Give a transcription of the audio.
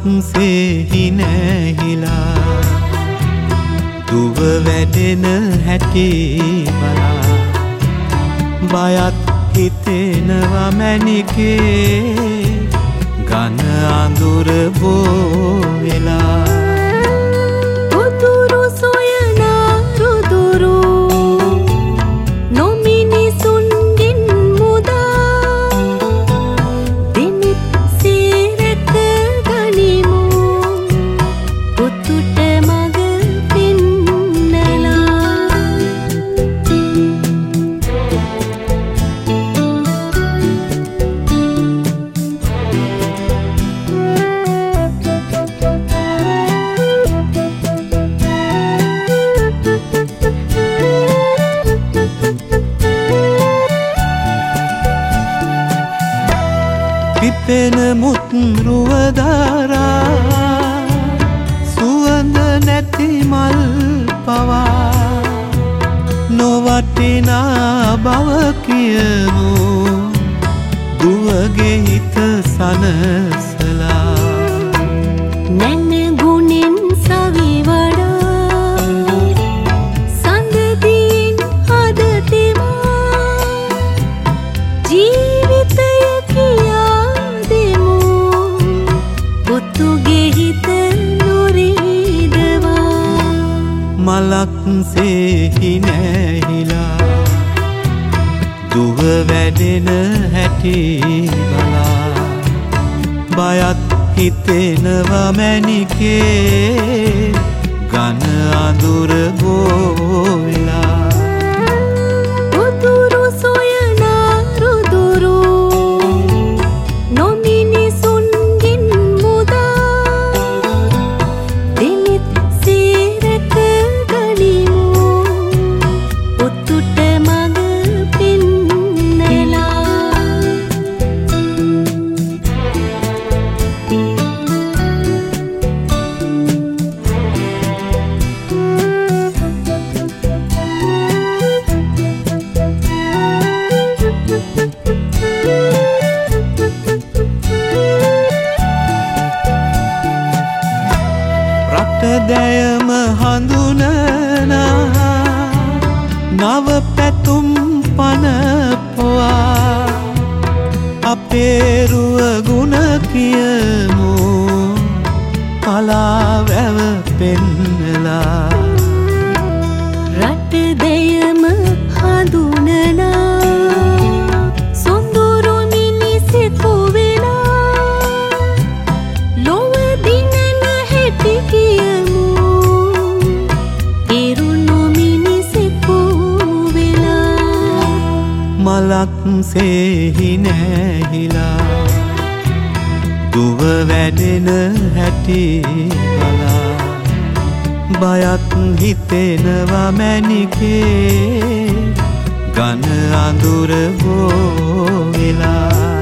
සෙහි නැහිලා දුව වැඩෙන හැටි බලා බයත් හිතෙනවා මැණිකේ ඝන අඳුර බෝ වෙලා උතුරු සොයන රුදුරු නොමිනිසුන්ගෙන් මුදා දෙනිත් සීරක ගනිමු පුතුට මග පෙන්නලා පිපෙන මුත් රුවදරා සුවඳ නැති මල් පවා නොවටිනා බව කියමු දුවගේ හිත සනසලා නැන ගුණෙන් සවි වඩා සඳදින් හද තෙමා ජීවිතය කියා දෙමු පුතුගේ හිත නොරිදවා මලක් සෙහි නැහිලා දුව වැඩෙන හැටි බලා බයත් හිතෙනවා මැණිකේ ඝන අඳුර බෝ වෙලා උතුරු සොයන රුදුරු නොමිනිසුන්ගෙන් මුදා දෙනිත් සීරක ගනිමු පුතුට මග පෙන්නලා රට දැයම හඳුනනා නව පැතුම් පනපුවා අපේ රුව ගුණ කියමු කලාවැව පෙන්නලා රට දෙයම හඳුනනා සොඳුරු මිනිසෙකු වෙලා ලොව දිනන හැටි කියමු ඉරුණු මිනිසෙකු වෙලා මලක් සෙහි නැහිලා දුව වැඩෙන හැටි බලා බයත් හිතෙනවා මැණිකේ ඝන අඳුර බෝ වෙලා